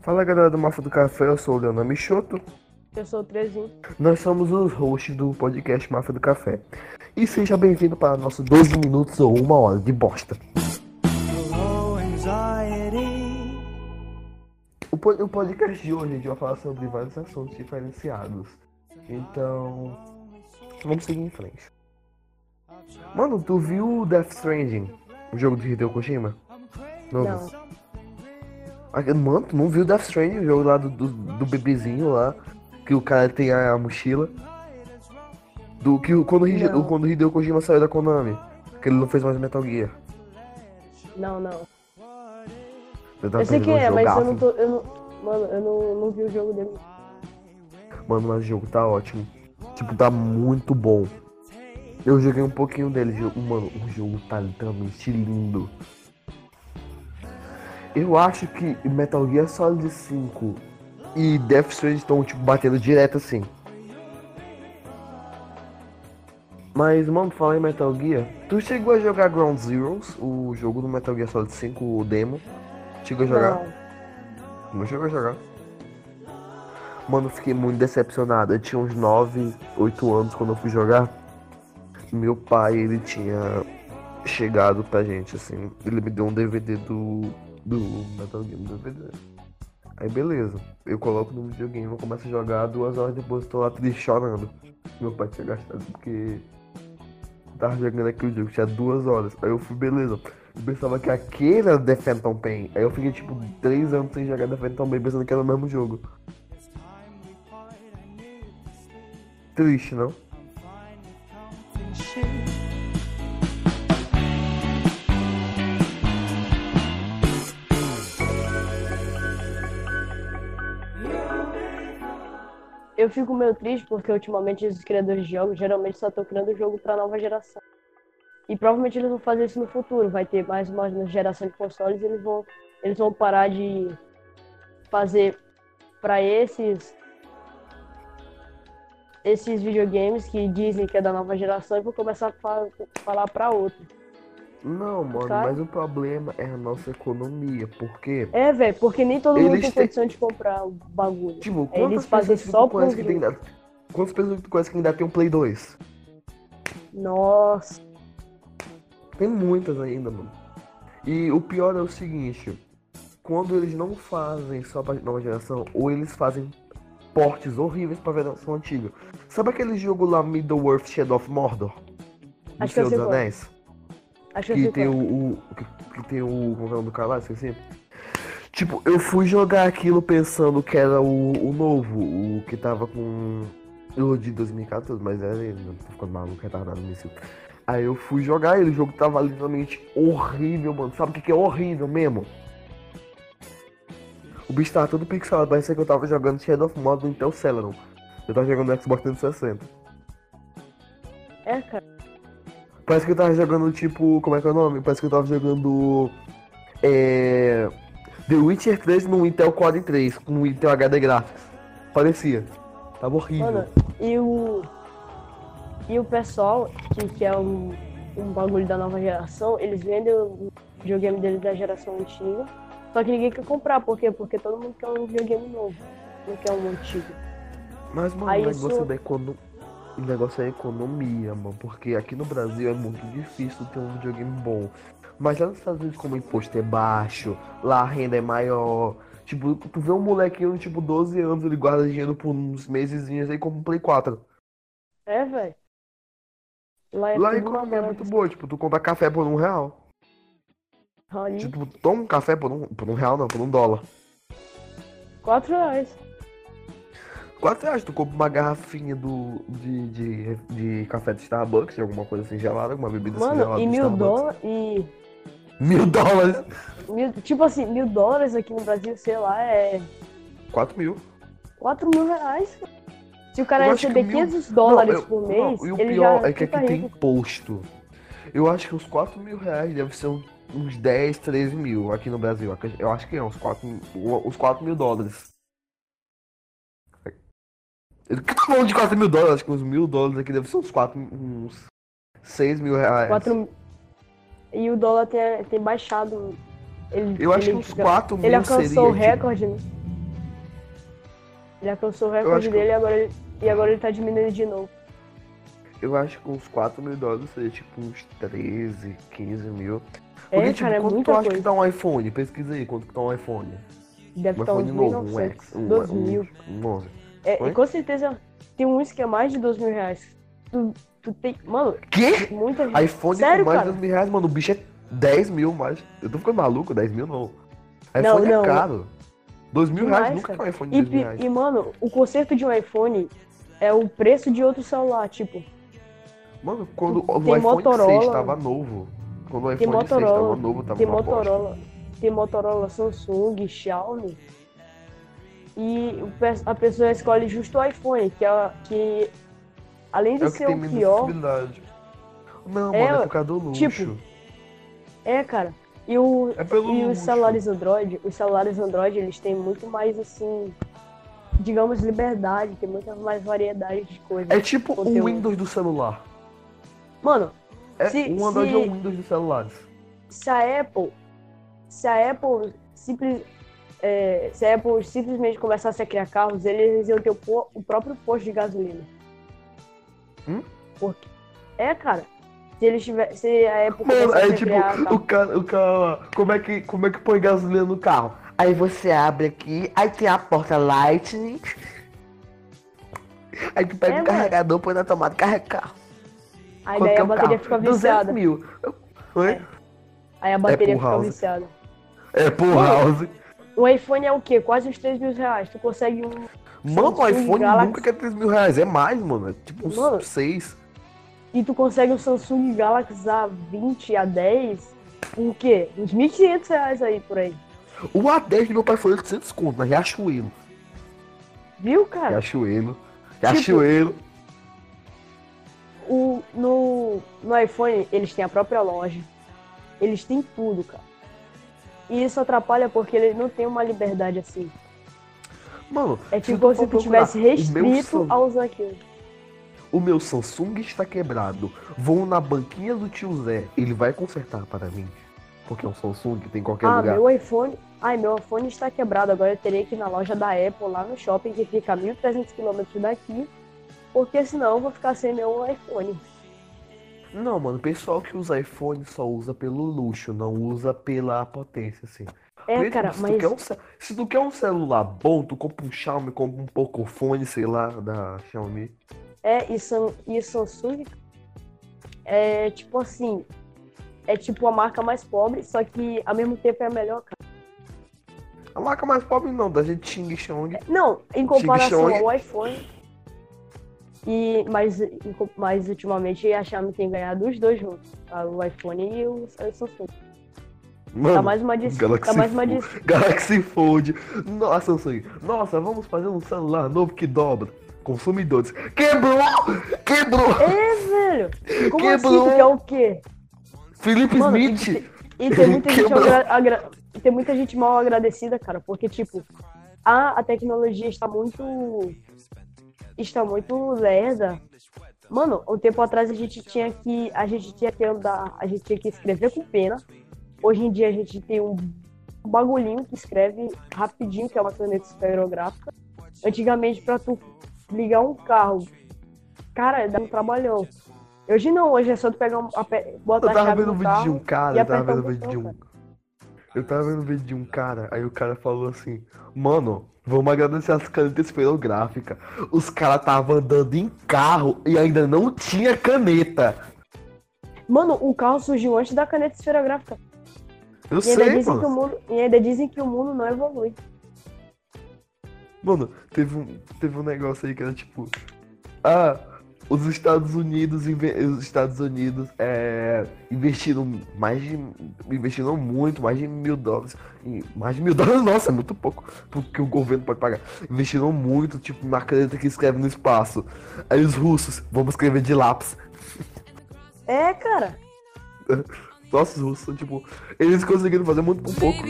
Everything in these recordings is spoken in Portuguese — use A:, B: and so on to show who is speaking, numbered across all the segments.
A: Fala galera do Mafra do Café, eu sou o Leonardo Michoto.
B: Eu sou o Trezinho.
A: Nós somos os hosts do podcast Mafra do Café. E seja bem-vindo para nosso 12 minutos ou 1 hora de bosta. O podcast de hoje a gente vai falar sobre vários assuntos diferenciados. Então, vamos seguir em frente. Mano, tu viu Death Stranding? O jogo de Hideo Kojima?
B: Não.
A: Mano, tu não viu Death Stranding, o jogo lá do bebezinho lá, que o cara tem a mochila? Quando o Hideo Kojima saiu da Konami, que ele não fez mais Metal Gear.
B: Não.
A: Tá
B: Eu sei
A: perdendo
B: quem é,
A: um
B: mas eu
A: jogaço.
B: não tô. Mano, eu não vi o jogo dele.
A: Mano, mas o jogo tá ótimo. Tipo, tá muito bom. Eu joguei um pouquinho dele, mano, o jogo tá literalmente lindo. Eu acho que Metal Gear Solid 5 e Death Stranding estão, tipo, batendo direto assim. Mas, mano, falar em Metal Gear, tu chegou a jogar Ground Zeroes, o jogo do Metal Gear Solid 5, o demo? Chegou a jogar? Não chegou a jogar. Mano, eu fiquei muito decepcionado. Eu tinha uns 9, 8 anos quando eu fui jogar. Meu pai, ele tinha chegado pra gente, assim. Ele me deu um DVD do Metal Gear, um DVD. Aí beleza, eu coloco no videogame, eu começo a jogar, 2 horas depois eu tô lá triste chorando. Meu pai tinha gastado porque tava jogando aquele jogo, tinha 2 horas. Aí eu fui, beleza. Eu pensava que aquele era The Phantom Pain. Aí eu fiquei tipo 3 anos sem jogar The Phantom Pain pensando que era o mesmo jogo. Triste, não?
B: Eu fico meio triste porque ultimamente os criadores de jogos geralmente só estão criando jogo pra nova geração. E provavelmente eles vão fazer isso no futuro. Vai ter mais uma geração de consoles e eles vão parar de fazer pra esses videogames que dizem que é da nova geração e vão começar a falar pra outros.
A: Não, mano,
B: Cara,
A: mas o problema é a nossa economia, porque
B: velho, porque nem todo mundo tem
A: eles têm.
B: condição de comprar o bagulho.
A: Tipo,
B: Aí eles
A: quantas
B: fazem
A: pessoas que tu
B: só por
A: conhece que tem. Quantas pessoas que tu conhece que ainda tem um Play 2?
B: Nossa.
A: Tem muitas ainda, mano. E o pior é o seguinte, quando eles não fazem só pra nova geração, ou eles fazem portes horríveis pra geração antiga. Sabe aquele jogo lá, Middle-earth Shadow of Mordor? Do
B: Acho que eu
A: Senhor
B: sei
A: dos
B: qual.
A: Anéis?
B: Acho que eu
A: Que
B: sei
A: tem
B: qual.
A: que tem o. Como é o nome do cara lá? Esqueci. Tipo, eu fui jogar aquilo pensando que era o novo, o que tava com. O de 2014, mas era ele, não tô ficando maluco, retardado nisso. Aí eu fui jogar ele, o jogo tava literalmente horrível, mano. Sabe o que é horrível mesmo? O bicho tava todo pixelado, parecia que eu tava jogando Shadow of Mordor no Intel Celeron. Eu tava jogando no Xbox 360.
B: É, cara.
A: Parece que eu tava jogando tipo. Como é que é o nome? Parece que eu tava jogando. É. The Witcher 3 no Intel Core 3, com o Intel HD Graphics. Parecia. Tava horrível.
B: Mano, e o pessoal que é um bagulho da nova geração, eles vendem o videogame deles da geração antiga. Só que ninguém quer comprar, por quê? Porque todo mundo quer um videogame novo, não quer um antigo.
A: Mas, mano,
B: Aí
A: o
B: isso.
A: negócio o negócio é a economia, mano. Porque aqui no Brasil é muito difícil ter um videogame bom. Mas lá nos Estados Unidos, como o imposto é baixo, lá a renda é maior. Tipo, tu vê um molequinho, tipo, 12 anos, ele guarda dinheiro por uns mesezinhos aí como um Play 4.
B: É, velho. Lá é
A: Lá a
B: tudo uma
A: economia é
B: dólar.
A: muito boa, tipo, tu compra café por R$ 1.
B: Ali,
A: Tipo, tu toma um café por R$ 1 não, por $1.
B: R$ 4.
A: R$ 4, tu compra uma garrafinha de café de Starbucks, de alguma coisa assim gelada, alguma bebida assim
B: Mano,
A: gelada
B: e
A: do
B: mil
A: Starbucks.
B: dólares e.
A: $1.000!
B: Tipo assim, $1.000 aqui no Brasil, sei lá, é
A: 4.000.
B: R$ 4.000. Se o cara
A: Eu acho que
B: receber
A: mil. Não,
B: US$ 500 por
A: não,
B: mês,
A: e o
B: ele
A: pior
B: já
A: é que
B: fica
A: aqui tem
B: rico.
A: imposto. Eu acho que os R$ 4.000 deve ser uns 10, 13 mil aqui no Brasil. Eu acho que é uns $4.000. Eu tô falando de $4.000, acho que uns $1.000 aqui deve ser uns R$ 6.000.
B: 4. E o dólar tem baixado. Ele,
A: Eu acho que
B: ele,
A: uns 4
B: ele
A: mil
B: alcançou o
A: seria tipo.
B: recorde, né? Ele alcançou o
A: Eu
B: recorde
A: acho que
B: dele e agora ele tá diminuindo de novo.
A: eu acho que uns $4.000 seria tipo uns 13, 15 mil.
B: É,
A: Porque, tipo,
B: cara, é
A: quanto tu
B: muita
A: acha que
B: coisa.
A: tá um iPhone? Pesquisa aí quanto que tá um iPhone.
B: Deve
A: Um
B: estar
A: iPhone
B: uns
A: novo, um
B: 1.900,
A: X,
B: 2.000.
A: um 11.
B: É, e
A: Oi?
B: com certeza tem uns que é mais de R$ 2.000. Tu tem. Mano,
A: Quê?
B: muita gente.
A: iPhone com
B: Sério,
A: mais de
B: cara?
A: R$ 2.000, mano, o bicho é 10 mil mais. Eu tô ficando maluco, 10 mil não.
B: Não,
A: iPhone é
B: não.
A: caro. R$ 2.000
B: Demais,
A: nunca
B: cara.
A: que é um iPhone de R$ 2.000.
B: Mano, o conserto de um iPhone é o preço de outro celular. Tipo,
A: Mano, quando o
B: tem
A: iPhone 6
B: Motorola,
A: tava novo. Quando o
B: tem
A: iPhone 6 tava
B: Motorola,
A: novo, tava
B: tem
A: uma bosta.
B: Motorola, tem Motorola, Samsung, Xiaomi. E a pessoa escolhe justo o iPhone, que além
A: É
B: de
A: o que
B: ser
A: tem
B: o
A: menos
B: pior,
A: acessibilidade. Não, mano, é
B: é
A: por causa do
B: tipo,
A: luxo.
B: cara. E, o,
A: É pelo
B: e
A: luxo.
B: Os celulares Android, eles têm muito mais assim, digamos, liberdade, tem muita mais variedade de coisas,
A: É tipo o
B: conteúdo.
A: Windows do celular.
B: Mano,
A: É,
B: se,
A: o Android é o
B: se,
A: Windows dos celulares.
B: se a Apple, se a Apple se a Apple simplesmente começasse a criar carros, eles iam ter o próprio posto de gasolina.
A: Hum?
B: Porque, cara, se a Apple
A: Mano, aí
B: começasse a
A: tipo,
B: criar carro.
A: o cara, como é que põe gasolina no carro? Aí você abre aqui, aí tem a porta Lightning, aí tu pega o
B: Mano,
A: carregador, põe na tomada e carrega o carro.
B: aí
A: Quanto
B: daí
A: que é
B: a
A: um
B: bateria
A: carro?
B: fica
A: 200
B: viciada.
A: mil. Oi?
B: É. Aí a
A: Apple
B: bateria fica
A: House.
B: viciada.
A: Apple
B: Mano,
A: House.
B: o iPhone é o quê? Quase uns R$ 3.000. Tu consegue um
A: Mano, o
B: Samsung
A: iPhone nunca
B: Galaxy.
A: quer R$ 3.000. É mais, mano. É tipo uns
B: Mano,
A: 6.
B: e tu consegue um Samsung Galaxy A20, A10 por o quê? Uns R$ 1.500 aí por aí.
A: O A10 do meu pai foi 800 conto, na Riachuelo.
B: Viu, cara?
A: Riachuelo.
B: Tipo,
A: Riachuelo.
B: no iPhone eles têm a própria loja. Eles têm tudo, cara. E isso atrapalha porque ele não tem uma liberdade assim.
A: Mano,
B: É
A: se
B: tipo
A: tu
B: como
A: for
B: se tu
A: procurar,
B: tivesse restrito a usar aquilo.
A: o meu Samsung está quebrado. Vou na banquinha do tio Zé. Ele vai consertar para mim. Porque é um Samsung que tem em qualquer lugar.
B: Meu iPhone está quebrado. Agora eu teria que ir na loja da Apple, lá no shopping, que fica a 1.300 quilômetros daqui. Porque senão eu vou ficar sem meu iPhone.
A: Não, mano, o pessoal que usa iPhone só usa pelo luxo, não usa pela potência, assim. Porque, tipo,
B: Cara, mas
A: se tu quer um celular bom, tu compra um Xiaomi, compra um Pocophone, sei lá, da Xiaomi.
B: e Samsung é tipo assim, é tipo a marca mais pobre, só que ao mesmo tempo é a melhor, cara.
A: A marca mais pobre não, da gente Xing Xiong.
B: Não, em
A: Xing
B: comparação
A: Xiong.
B: ao iPhone. Mas ultimamente a Xiaomi tem ganhado os dois juntos, tá? O iPhone e o Samsung.
A: Mano,
B: Tá mais uma
A: Galaxy Fold. Nossa, Samsung. Nossa, vamos fazer um celular novo que dobra. Consumidores. Quebrou! Quebrou!
B: velho! Como
A: Quebrou!
B: assim? Tu quer o quê?
A: Felipe
B: Mano,
A: Smith!
B: e tem muita gente
A: Quebrou!
B: tem muita gente mal agradecida, cara, porque tipo, a tecnologia está muito lerda. Mano, um tempo atrás a gente tinha que andar, a gente tinha que escrever com pena. Hoje em dia a gente tem um bagulhinho que escreve rapidinho, que é uma caneta esferográfica. Antigamente, pra tu ligar um carro, cara, dá um trabalhão. Hoje não, hoje é só tu pegar botar
A: Eu
B: a
A: tava
B: chave
A: vendo
B: no
A: um vídeo de um
B: carro
A: cara,
B: e apertar o botão, cara.
A: Eu tava vendo um vídeo de um cara, aí o cara falou assim, mano, vamos agradecer as canetas esferográficas. Os caras estavam andando em carro e ainda não tinha caneta.
B: Mano, o carro surgiu antes da caneta esferográfica.
A: Eu sei, mano.
B: E ainda dizem que o mundo não evolui.
A: Mano, teve um negócio aí que era tipo. Os Estados Unidos investiram muito, mais de $1.000. Mais de $1.000, nossa, é muito pouco. Porque o governo pode pagar. Investiram muito, tipo, na caneta que escreve no espaço. Aí os russos, vamos escrever de lápis.
B: Cara.
A: Nossa, os russos são tipo. Eles conseguiram fazer muito com pouco.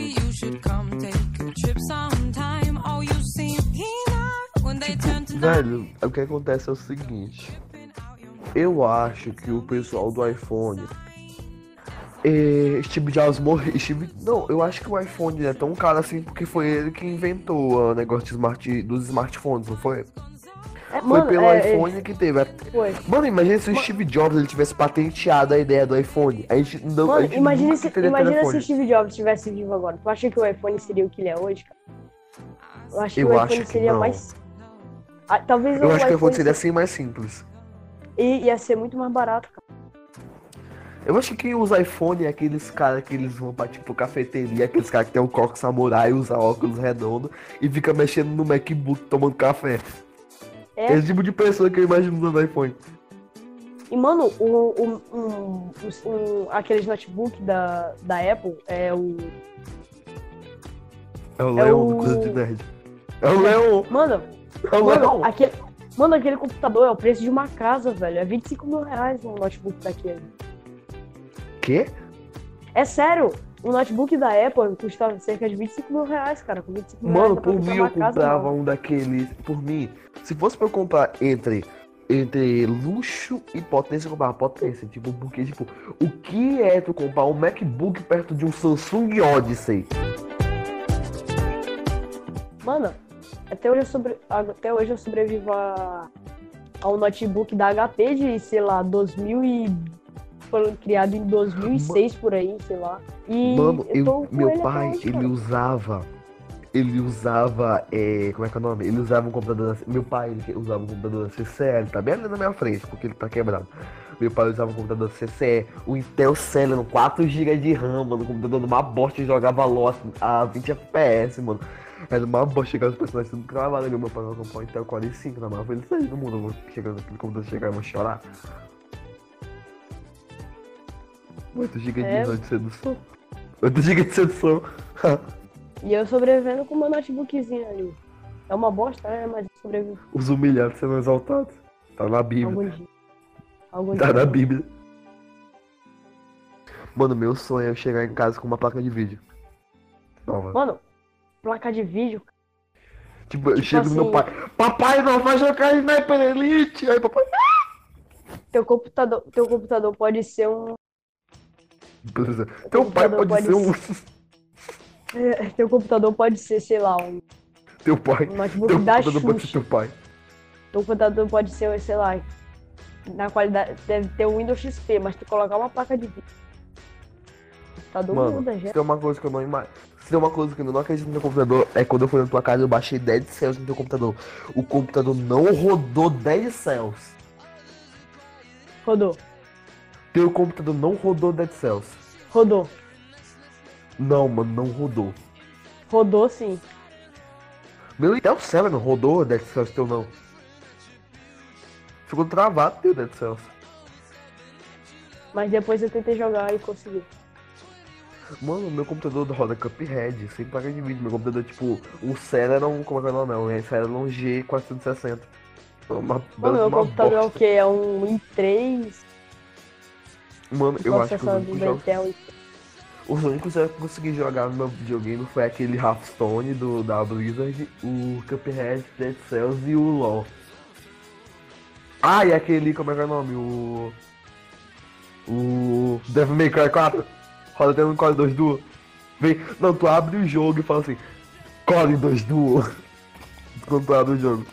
A: Velho, o que acontece é o seguinte. Eu acho que o pessoal do iPhone Steve Jobs morreu. Não, eu acho que o iPhone é tão caro assim porque foi ele que inventou o negócio dos smartphones, não foi? Foi
B: Mano,
A: pelo iPhone que teve.
B: Foi.
A: Mano, imagina se o Steve Jobs ele tivesse patenteado a ideia do iPhone. A gente não.
B: Mano,
A: A gente nunca teria
B: imagina se
A: telefone.
B: o Steve Jobs estivesse vivo agora. Tu acha que o iPhone seria o que ele é hoje, cara? Eu acho que
A: Eu
B: o
A: acho
B: iPhone
A: que
B: seria
A: não.
B: mais. Talvez
A: Eu
B: o
A: acho que o iPhone
B: iPhone
A: seria assim mais simples.
B: ia ser muito mais barato, cara.
A: Eu acho que quem usa iPhone é aqueles caras que eles vão pra tipo cafeteria, aqueles caras que tem um coque samurai, usa óculos redondo e fica mexendo no MacBook tomando café. Esse tipo de pessoa que eu imagino usando iPhone.
B: E, mano, aqueles notebook da Apple é o.
A: É o Leon do Coisa de Nerd. É o Leon!
B: Mano,
A: É o Leon!
B: aquele computador é o preço de uma casa, velho. É 25 mil reais um notebook daquele.
A: Quê?
B: É sério, o notebook da Apple custa cerca de 25 mil reais, cara. Com 25 mil
A: Mano,
B: reais dá pra
A: por
B: comprar
A: mim eu
B: uma casa
A: comprava
B: nova.
A: um daqueles. Por mim, se fosse pra eu comprar entre luxo e potência, eu comprava potência. Tipo, porque, tipo, o que é tu comprar um MacBook perto de um Samsung Odyssey?
B: Mano, até hoje eu sobrevivo ao notebook da HP de, sei lá, 2000 e... Foi criado em 2006 por aí, sei lá. E
A: Mano,
B: eu tô com
A: meu
B: ele
A: pai,
B: até hoje,
A: ele
B: cara.
A: usava, como é que é o nome? Ele usava um computador, meu pai ele usava um computador CCL, tá bem ali na minha frente, porque ele tá quebrado. Meu pai usava um computador CCE, o Intel Celeron, 4 GB de RAM, mano, o computador numa bosta e jogava LoL a 20 FPS, mano. Era uma bosta, chegava os personagens tudo cravado, meu pai vai comprar um Intel 45, na maior felicidade do mundo, eu vou chegando aquele computador chegar e vou chorar. 8 GB de RAM de sedução. 8 GB de sedução.
B: E eu sobrevivendo com o meu notebookzinho ali. É uma bosta, mas eu sobrevivo
A: Os humilhados sendo exaltados. Tá na Bíblia.
B: algum dia. Algum
A: Tá
B: dia.
A: na Bíblia. Mano, meu sonho é eu chegar em casa com uma placa de vídeo nova.
B: Mano, placa de vídeo.
A: Tipo, eu chego
B: assim,
A: no meu pai. Papai, não vai jogar Sniper Elite. Aí papai.
B: Teu computador pode ser um.
A: Teu pai pode ser um.
B: Teu computador pode ser, sei lá, um
A: Teu pai.
B: notebook
A: Teu
B: da
A: computador pode ser
B: Xuxa.
A: teu pai.
B: Teu computador pode ser, sei lá, na qualidade. Deve ter um Windows XP, mas tu colocar uma placa de vídeo. Tá do
A: Mano,
B: mundo,
A: se
B: já.
A: tem uma coisa que eu não imagino. Se tem uma coisa que eu não acredito no meu computador, é quando eu fui na tua casa eu baixei Dead Cells no teu computador. O computador não rodou Dead Cells.
B: Rodou.
A: Teu computador não rodou Dead Cells.
B: Rodou.
A: Não, mano, não rodou.
B: Rodou sim.
A: Meu Intel Celeron rodou Dead Cells teu não. Ficou travado teu Dead Cells.
B: Mas depois eu tentei jogar e consegui.
A: Mano, meu computador roda Cuphead, sem placa de vídeo. Meu computador é tipo um Celeron, como é que é o nome? É um Celeron G460.
B: Mano, meu computador é o que? É um i3.
A: Mano, eu acho que
B: Processador do Intel.
A: os únicos que eu consegui jogar no meu videogame foi aquele Hearthstone da Blizzard, o Cuphead, Dead Cells e o LoL. Ah, e aquele, como é que é o nome? O Devil May Cry 4. Roda até no Core 2 Duo. Vem, não, tu abre o jogo e fala assim, Core 2 Duo. Quando tu abre o jogo.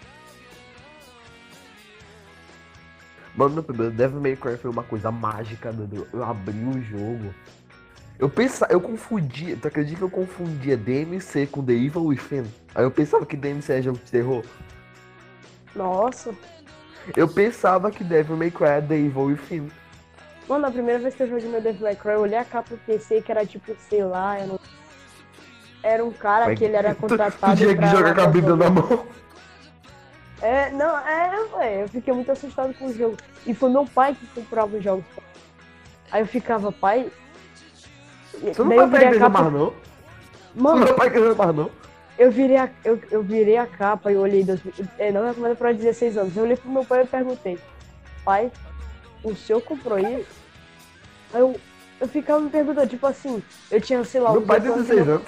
A: Mano, meu primeiro Devil May Cry foi uma coisa mágica, meu. Eu abri o jogo. Eu confundia, tu acredita que eu confundia DMC com The Evil Within? Aí eu pensava que DMC é jogo de terror.
B: Nossa.
A: Eu pensava que Devil May Cry é The Evil Within.
B: Mano, a primeira vez que eu joguei meu Devil May Cry, eu olhei a capa do PC que era tipo, sei lá, era um cara que ele era contratado.
A: Tu tinha que jogar com a Bíblia na mão.
B: Velho, eu fiquei muito assustado com o jogo. E foi meu pai que comprava os jogos. Aí eu ficava, pai.
A: Você não vai pra igreja mais não?
B: Mano,
A: Você não vai pra igreja mais não?
B: eu virei a capa e olhei. Não recomendo pra 16 anos. Eu olhei pro meu pai e perguntei: pai, o senhor comprou isso? Aí eu ficava me perguntando, tipo assim, eu tinha, sei lá,
A: meu pai tem 16 anos.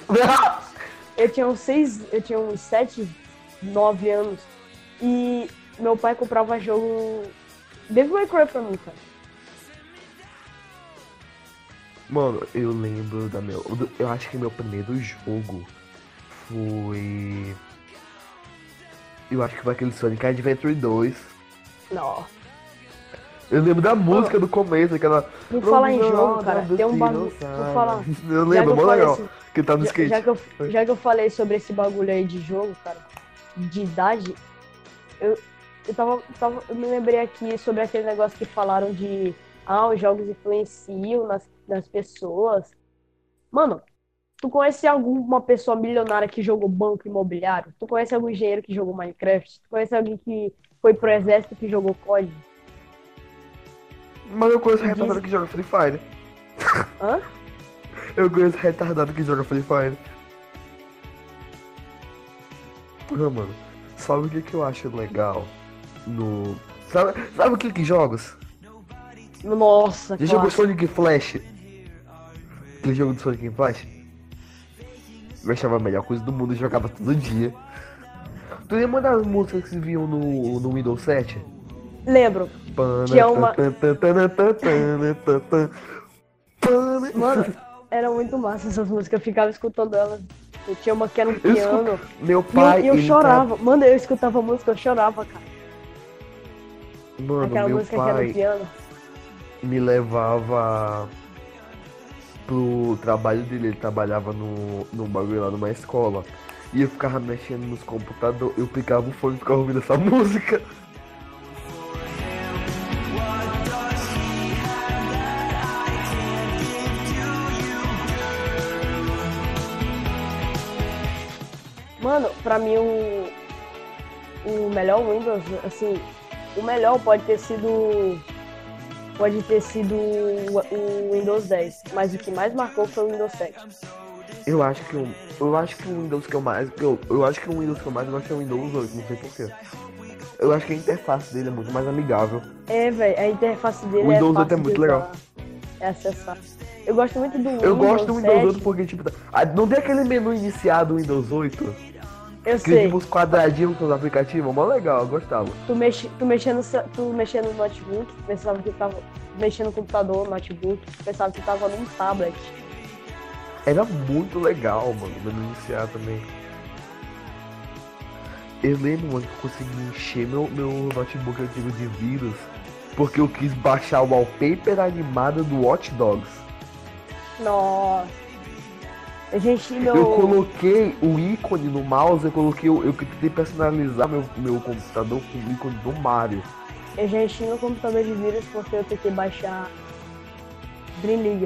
B: Eu tinha uns 7, 9 anos. E meu pai comprava jogo Devil May Cry pra mim, cara.
A: Mano, eu lembro da meu. Eu acho que meu primeiro jogo foi. Eu acho que foi aquele Sonic Adventure 2.
B: Não.
A: Eu lembro da música
B: Mano,
A: do começo, aquela.
B: por falar em jogo, cara, tem um bagulho. Por falar.
A: Eu
B: Já que
A: lembro,
B: eu
A: mó
B: falei
A: legal.
B: assim,
A: Que tá no
B: já,
A: skate.
B: já que eu falei sobre esse bagulho aí de jogo, cara, de idade, eu, eu me lembrei aqui sobre aquele negócio que falaram de os jogos influenciam nas pessoas. Mano, tu conhece alguma pessoa milionária que jogou banco imobiliário? Tu conhece algum engenheiro que jogou Minecraft? Tu conhece alguém que foi pro exército que jogou COD?
A: Mas eu conheço
B: E
A: retardado
B: diz...
A: que joga Free Fire.
B: Hã?
A: Eu conheço retardado que joga Free Fire. Ah, mano, sabe o que eu acho legal no. Sabe o que jogos?
B: Nossa,
A: Já jogou
B: claro.
A: Sonic Flash? Aquele jogo do Sonic Flash? Eu achava a melhor coisa do mundo e jogava todo dia. Tu lembra das músicas que vinham no Windows 7?
B: Lembro. Tinha uma. Mano, era muito massa essas músicas, eu ficava escutando elas. Eu tinha uma que era um piano.
A: Meu
B: E eu,
A: pai,
B: e eu
A: ele
B: chorava. Mano, eu escutava a música, eu chorava, cara.
A: Mano,
B: Aquela
A: meu
B: música que era no
A: pai
B: piano.
A: me levava pro trabalho dele. Ele trabalhava no bagulho lá numa escola. E eu ficava mexendo nos computadores. Eu pegava o fone e ficava ouvindo essa música.
B: Mano, pra mim o melhor Windows, assim, o melhor pode ter sido o Windows 10, mas o que mais marcou foi o Windows 7.
A: Eu acho que o Windows que eu mais. Eu acho que o Windows que eu mais gosto é o Windows 8, não sei porquê. Eu acho que a interface dele é muito mais amigável.
B: É, velho, a interface dele
A: O
B: é
A: Windows 8
B: fácil
A: é muito
B: de
A: legal.
B: usar, é acessar. Eu gosto muito do
A: Eu gosto do Windows 8
B: 7,
A: porque, tipo, não tem aquele menu iniciado do Windows 8?
B: eu
A: Que
B: sei.
A: tipo os quadradinhos com os aplicativos, mó legal, eu gostava.
B: Tu mexendo no notebook, pensava que tava mexendo no computador, notebook, pensava que tava num tablet.
A: Era muito legal, mano, o menu iniciar também. Eu lembro, mano, que eu consegui encher meu notebook antigo de vírus porque eu quis baixar o wallpaper animado do Watch Dogs.
B: Nossa. Gente,
A: Eu coloquei o ícone no mouse, eu tentei personalizar meu computador com o ícone do Mario.
B: Eu já enchi meu computador de vírus porque eu tentei baixar Dream League.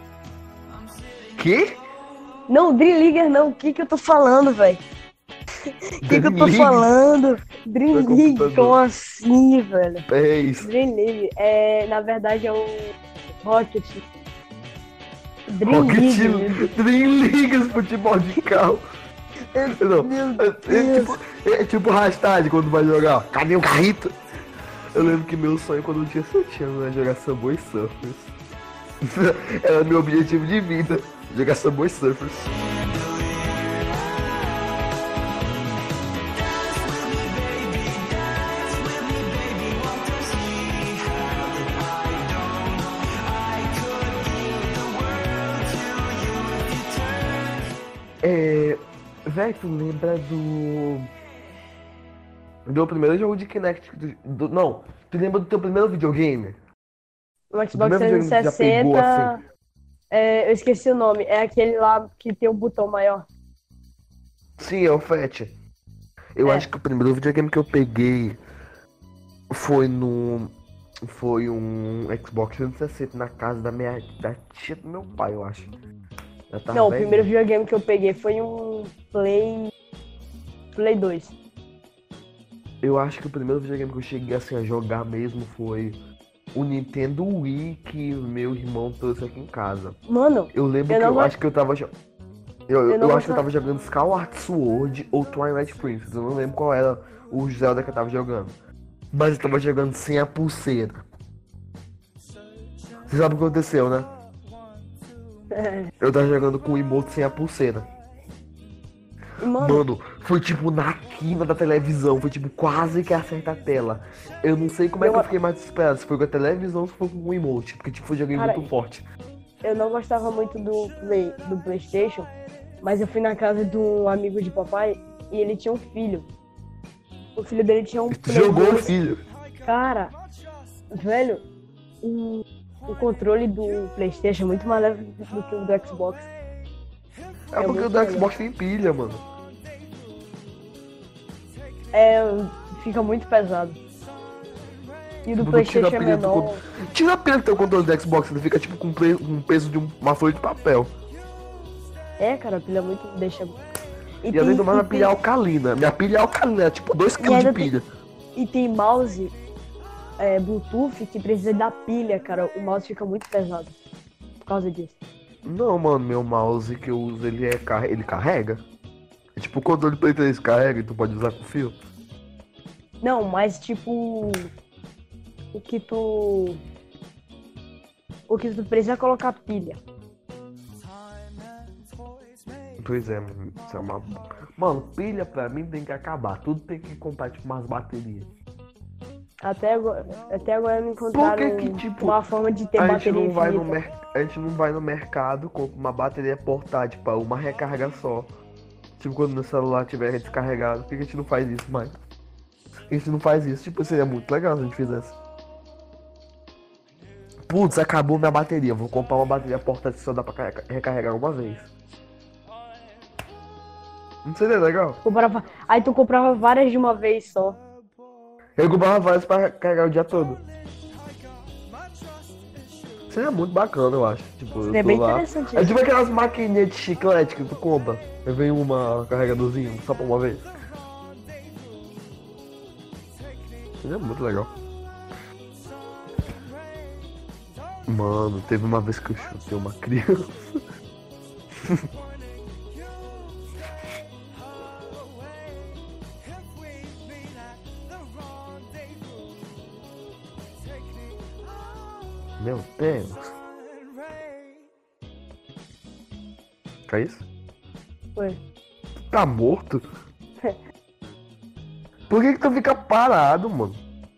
A: Que?
B: Não, Dream League não, o que eu tô falando, velho? O que eu tô
A: League?
B: falando? Dream
A: Meu
B: League,
A: computador.
B: como assim, velho?
A: É isso.
B: Dream League, na verdade é o Rocket.
A: Rocket
B: League.
A: Dream League, futebol de carro. Não,
B: Meu
A: é tipo hashtag quando vai jogar. Cadê o carrito? Eu lembro que meu sonho quando eu tinha 7 anos era jogar Subway Surfers. Era meu objetivo de vida, jogar Subway Surfers. Véi, tu lembra do meu primeiro jogo de Kinect? Não, tu lembra do teu primeiro videogame?
B: O
A: O
B: Xbox
A: primeiro videogame que tu já pegou
B: 360,
A: assim?
B: eu esqueci o nome, é aquele lá que tem um botão maior.
A: Sim, é o Fat. Eu acho que o primeiro videogame que eu peguei foi foi um Xbox 360 na casa da tia do meu pai, eu acho.
B: Não, o primeiro videogame que eu peguei foi um Play 2.
A: Eu acho que o primeiro videogame que eu cheguei assim a jogar mesmo foi o Nintendo Wii que meu irmão trouxe aqui em casa.
B: Mano,
A: Eu lembro que eu acho que eu tava eu acho que eu tava jogando Skyward Sword ou Twilight Princess. Eu não lembro qual era o Zelda que eu tava jogando. Mas eu tava jogando sem a pulseira. Você sabe o que aconteceu, né? Eu tava jogando com o emote sem a pulseira. Mano, foi tipo na quina da televisão, foi tipo quase que acerta a tela. Eu não sei como é que eu fiquei mais desesperado, se foi com a televisão ou se foi com o emote, porque tipo foi um joguinho muito forte.
B: eu não gostava muito do PlayStation, mas eu fui na casa de um amigo de papai e ele tinha um filho. O filho dele tinha um Play
A: Jogou o
B: 2.
A: filho.
B: Cara, velho, o controle do PlayStation é muito mais leve do que o do Xbox.
A: É porque o do Xbox tem pilha, mano.
B: Fica muito pesado. E o do
A: Tipo,
B: PlayStation é menor.
A: Tira a pilha do teu controle do Xbox, ele fica tipo com um peso de uma folha de papel.
B: Cara, a pilha muito deixa.
A: E além do mais, minha pilha é alcalina. Minha pilha é alcalina, é tipo 2 kg de pilha.
B: E tem mouse Bluetooth que precisa da pilha, cara. O mouse fica muito pesado por causa disso.
A: Não, mano, meu mouse que eu uso, ele carrega. É tipo o controle do Play 3 carrega e tu pode usar com fio.
B: Não, mas tipo... O que tu precisa colocar pilha.
A: Pois é, isso é uma... Mano, pilha pra mim tem que acabar. Tudo tem que comprar tipo umas baterias.
B: Até agora não encontraram uma forma de ter bateria infinita.
A: A gente não vai no mercado, compra uma bateria portátil pra uma recarga só. Tipo, quando no celular tiver descarregado. Por que a gente não faz isso mais? A gente não faz isso. Tipo, seria muito legal se a gente fizesse. Putz, acabou minha bateria. Vou comprar uma bateria portátil que só dá pra recarregar uma vez. Não seria legal?
B: Aí tu comprava várias de uma vez só.
A: Eu comprava várias pra carregar o dia todo. Seria muito bacana, eu acho. Tipo,
B: Seria bem interessante.
A: É tipo aquelas maquininhas de chiclete que tu compra. Aí vem uma carregadorzinho só pra uma vez. Seria muito legal. Mano, teve uma vez que eu chutei uma criança. Meu Deus. Que é isso?
B: Foi.
A: Tá morto? Por que tu fica parado, mano?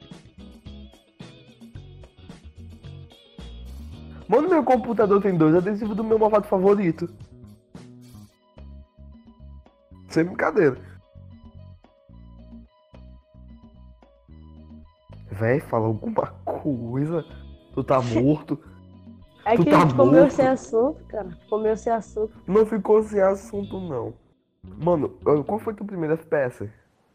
A: Mano, meu computador tem 2 adesivos do meu malvado favorito. Sem brincadeira. Véi, fala alguma coisa. Tu tá morto.
B: É que a gente comeu sem assunto, cara. Comeu sem assunto.
A: Não ficou sem assunto, não. Mano, qual foi teu primeiro FPS?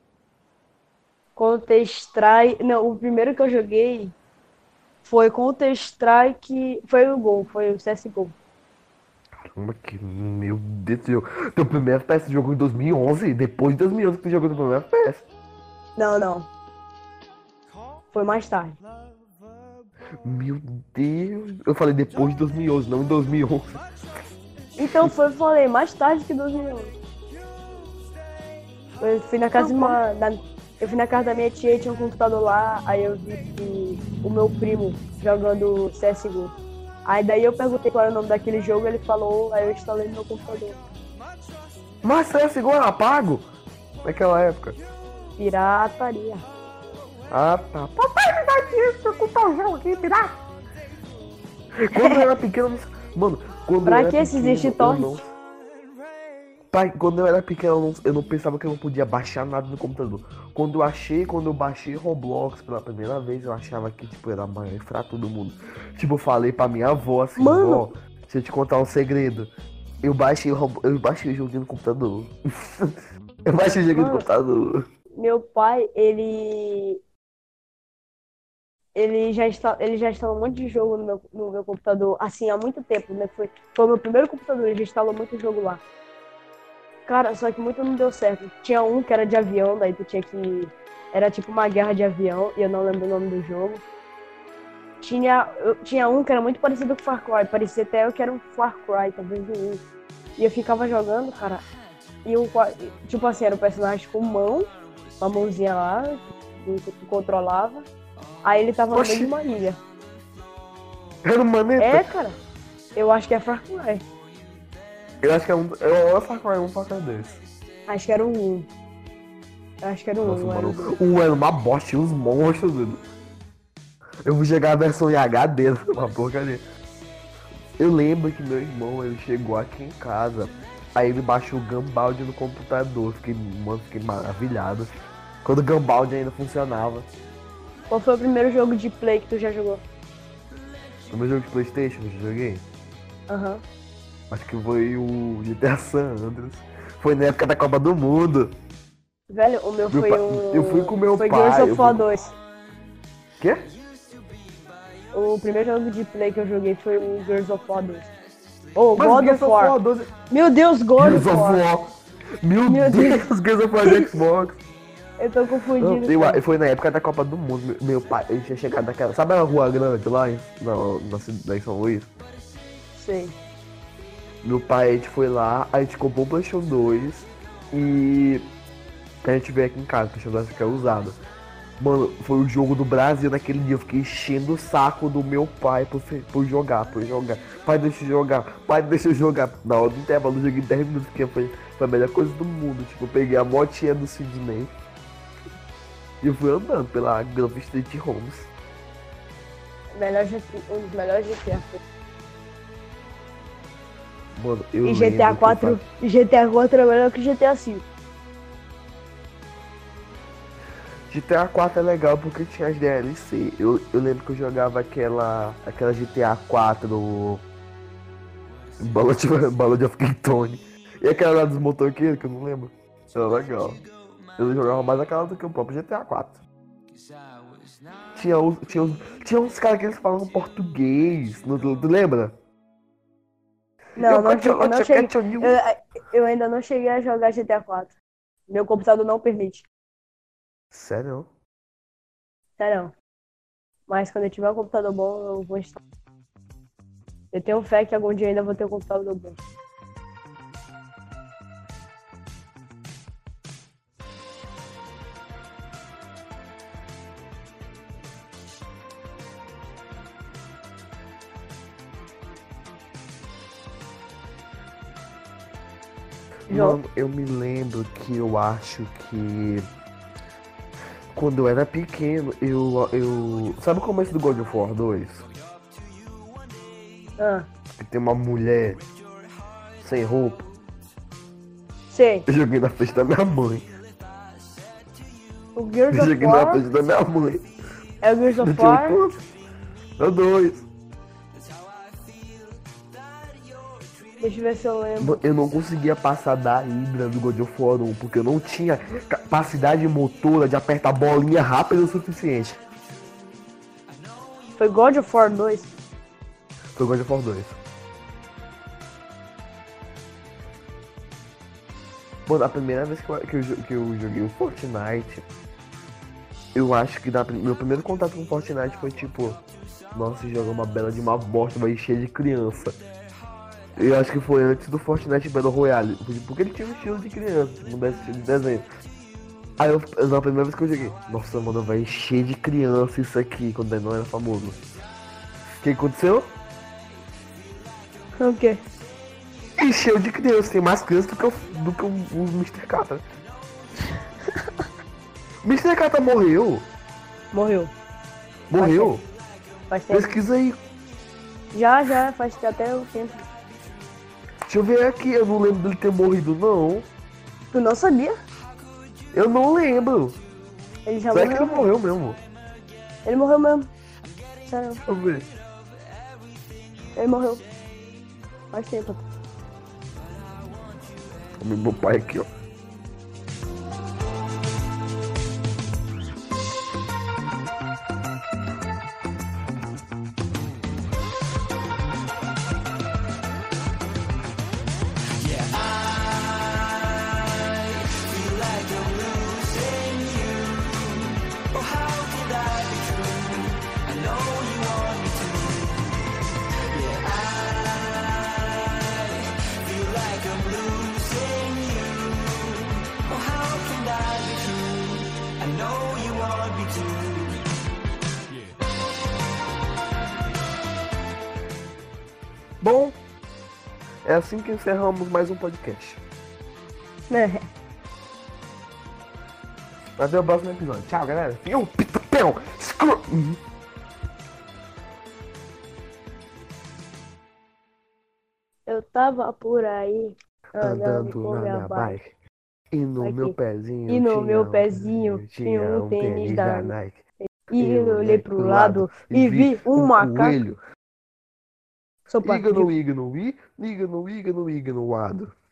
B: Counter-Strike... Não, o primeiro que eu joguei foi Counter-Strike... Foi o Gol, foi o CSGO.
A: Caramba, que... Meu Deus do céu. Teu primeiro FPS jogou em 2011? Depois de 2011 que tu jogou teu primeiro FPS?
B: Não. Foi mais tarde.
A: Meu Deus. Eu falei depois de 2011, não em 2011.
B: Então eu falei mais tarde que 2011. Eu fui na casa Eu fui na casa da minha tia e tinha um computador lá, aí eu vi o meu primo jogando CSGO. Aí daí eu perguntei qual era o nome daquele jogo, ele falou, aí eu instalei no meu computador.
A: Mas CSGO era pago? Naquela época.
B: Pirataria.
A: Ah, tá. Papai, me dá dinheiro pra eu comprar o jogo aqui, pirata. Quando eu era pequeno, mano,
B: pra que existe torrent?
A: Pai, quando eu era pequeno, eu não pensava que eu não podia baixar nada no computador. Quando eu baixei Roblox pela primeira vez, eu achava que, tipo, era a maior fraco do mundo. Tipo, eu falei pra minha avó assim, vó, deixa eu te contar um segredo. Eu baixei o joguinho no computador. Eu baixei o joguinho no computador.
B: Meu pai, ele já instalou um monte de jogo no meu computador, assim, há muito tempo, né? Foi o meu primeiro computador, ele já instalou muito jogo lá. Cara, só que muito não deu certo. Tinha um que era de avião, daí tu tinha que... Era tipo uma guerra de avião, e eu não lembro o nome do jogo. Tinha um que era muito parecido com Far Cry, parecia até que era um Far Cry, talvez um. E eu ficava jogando, cara, e tipo assim, era um personagem com mão, uma mãozinha lá, que tu controlava. Aí ele tava no meio de uma ilha.
A: Era uma maneta?
B: É, cara. Eu acho que é Far Cry.
A: Eu acho que é um. É Far Cry 1, Far Cry 2.
B: Acho que era um 1. Acho que era um 1.
A: Nossa, mano, era uma bosta, tinha uns monstros, mano. Eu vou jogar a versão em HD, uma porcaria. Eu lembro que meu irmão, ele chegou aqui em casa, aí ele baixou o Gambald no computador, fiquei maravilhado. Quando o Gambald ainda funcionava.
B: Qual foi o primeiro jogo de play que tu já jogou?
A: No meu jogo de Playstation que eu joguei,
B: Aham.
A: acho que foi o GTA San Andreas. Foi na época da Copa do Mundo.
B: Velho, o meu
A: Meu
B: foi
A: pai-
B: um.
A: eu fui com meu
B: foi
A: pai,
B: Gears
A: eu
B: of
A: fui
B: War
A: com-
B: 2.
A: Quê?
B: O primeiro jogo de play que eu joguei foi o Gears of War 2. Oh,
A: Mas
B: God
A: Gears
B: of
A: of War
B: War.
A: 12...
B: Meu Deus, God
A: Gears
B: of
A: of
B: War.
A: War. Meu
B: Meu
A: Deus, Gears of War de Xbox.
B: Eu tô
A: Não,
B: confundindo. cara.
A: foi na época da Copa do Mundo. Meu pai, ele tinha chegado naquela. Sabe a Rua Grande lá lá em São Luís?
B: Sei.
A: Meu pai, a gente foi lá, a gente comprou o PlayStation 2 e a gente veio aqui em casa, o PlayStation 2 que é usado. Mano, foi o jogo do Brasil naquele dia. Eu fiquei enchendo o saco do meu pai por jogar. Pai, deixa eu jogar. Pai, deixa eu jogar. Na hora do intervalo, eu joguei 10 minutos, porque foi a melhor coisa do mundo. Tipo, eu peguei a motinha do Sidney e eu fui andando pela Grove Street Homes.
B: Um dos melhores GTA.
A: Mano, eu
B: E
A: lembro
B: GTA
A: que eu
B: 4. GTA 4 é melhor que GTA 5.
A: GTA 4 é legal porque tinha as DLC. Eu lembro que eu jogava aquela GTA 4 Ballad of King Tony. E aquela lá dos motoqueiros que eu não lembro. Era legal. Eu jogava mais aquela do que o próprio GTA 4. Tinha uns caras que eles falavam português. Tu lembra?
B: Não cheguei. Eu ainda não cheguei a jogar GTA 4. Meu computador não permite.
A: Sério?
B: Sério. Mas quando eu tiver um computador bom, eu vou instalar. Eu tenho fé que algum dia ainda vou ter um computador bom.
A: Mano, eu me lembro que eu acho que quando eu era pequeno, sabe o começo do God of War 2?
B: Ah,
A: Que tem uma mulher sem roupa.
B: sei.
A: Eu joguei na frente da minha mãe.
B: O Gears
A: Eu
B: of
A: joguei na
B: War
A: frente da minha mãe.
B: é o Gears
A: Eu
B: of
A: tinha
B: War.
A: 8 anos. É o 2.
B: Deixa eu ver se eu lembro.
A: Eu não conseguia passar da Hydra do God of War 1, porque eu não tinha capacidade motora de apertar a bolinha rápido o suficiente.
B: Foi God of War 2.
A: Foi o God of War 2. Mano, a primeira vez que eu joguei o Fortnite, eu acho que meu primeiro contato com o Fortnite foi tipo, nossa, esse jogo é uma bela de uma bosta, vai encher de criança. Eu acho que foi antes do Fortnite Battle Royale, porque ele tinha um estilo de criança, tipo, um estilo de desenho. Aí na primeira vez que eu joguei, nossa, mano, vai encher de criança isso aqui, quando não era famoso. O que aconteceu?
B: O quê?
A: Encheu de criança, tem mais criança do que o Mr. Catra. Mr. Catra morreu.
B: Morreu.
A: Morreu?
B: Faz tempo.
A: Pesquisa aí.
B: Já, faz até um tempo.
A: Deixa eu ver aqui, eu não lembro dele ter morrido, não.
B: Tu não sabia?
A: Eu não lembro.
B: Ele já
A: Será que ele
B: morreu.
A: morreu mesmo?
B: Ele morreu mesmo. Sério,
A: Deixa eu ver.
B: ele morreu. Faz tempo.
A: Meu pai aqui, ó. Bom, é assim que encerramos mais um podcast.
B: É.
A: Até o próximo episódio. Tchau, galera. Fiu, pito, pão, screw.
B: tava por aí, andando
A: andando
B: com
A: na
B: minha
A: minha
B: bike.
A: bike. E no meu
B: Aqui. E
A: pezinho
B: no meu
A: tinha
B: pezinho tinha
A: tinha
B: um
A: um
B: tênis
A: tênis
B: da
A: da
B: Nike.
A: Nike.
B: E
A: Eu
B: eu olhei
A: olhei
B: pro
A: pro lado
B: lado
A: e
B: e
A: vi
B: vi um
A: um
B: macaco.
A: coelho.
B: Sopa
A: Iga no
B: frio.
A: iga no i, iga no iga no iga no ado.